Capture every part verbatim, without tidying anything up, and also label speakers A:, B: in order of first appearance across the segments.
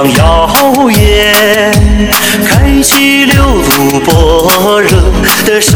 A: 光耀眼，开启六路般若的神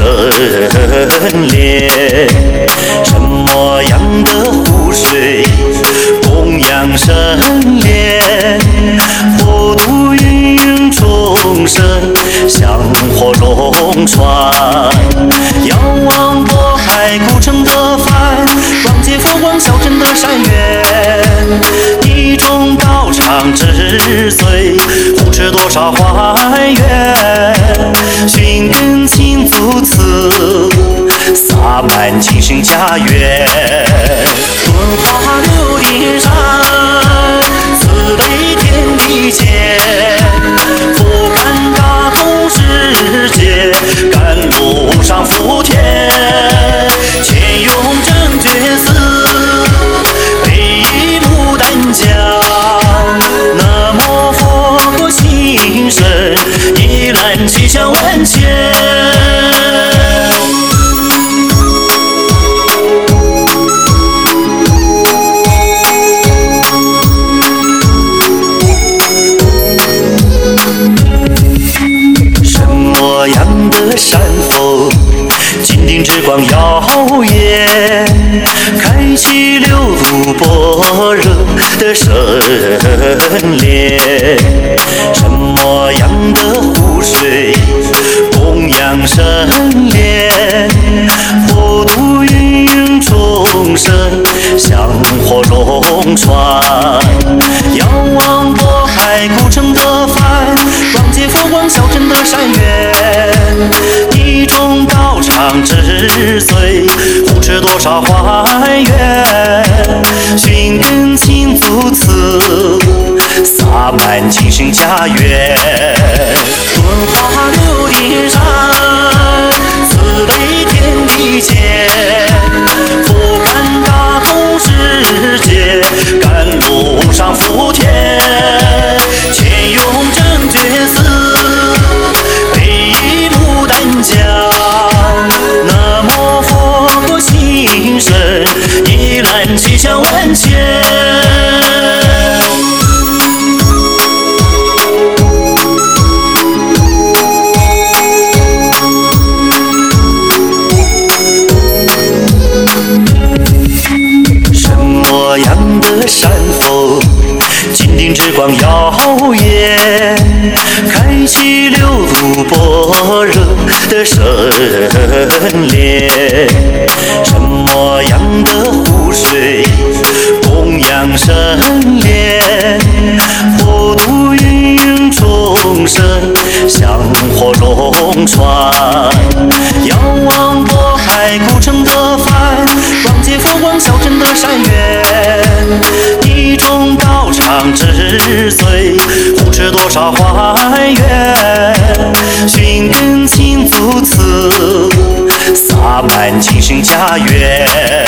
A: 莲。什么样的湖水供养神莲？佛度芸芸众生，香火龙传。遥望渤海古城的帆，望见佛光小镇的山原。地中道场之最，护持多少花园？寻根勤足此，洒满精神家园。敦化六顶山，慈悲天地间，福感大同世界，甘露上福田。千咏正觉寺，北倚牡丹江。南无佛国心神，一览吉祥万千。山峰金顶之光耀眼，开启六路般若的神莲。什么样的湖水供养神莲？佛度芸芸众生，香火龙传。遥望渤海古城的帆，望见佛光小镇的山原。地中道场之最，护持多少花园？寻根勤足此，洒满精神家园。敦化六顶山，慈悲天地间，福感大同世界，甘露上福田。千咏正觉寺，南无佛国心神，一览吉祥万千。什么样的山峰金顶之光耀眼，开启六路般若的神莲。什么样的湖水供养神莲？佛度芸芸众生，香火龙传。遥望渤海古城的帆，望见佛光小镇的山原。地中道场之最，护持多少花园？寻根勤足此，洒满精神家园。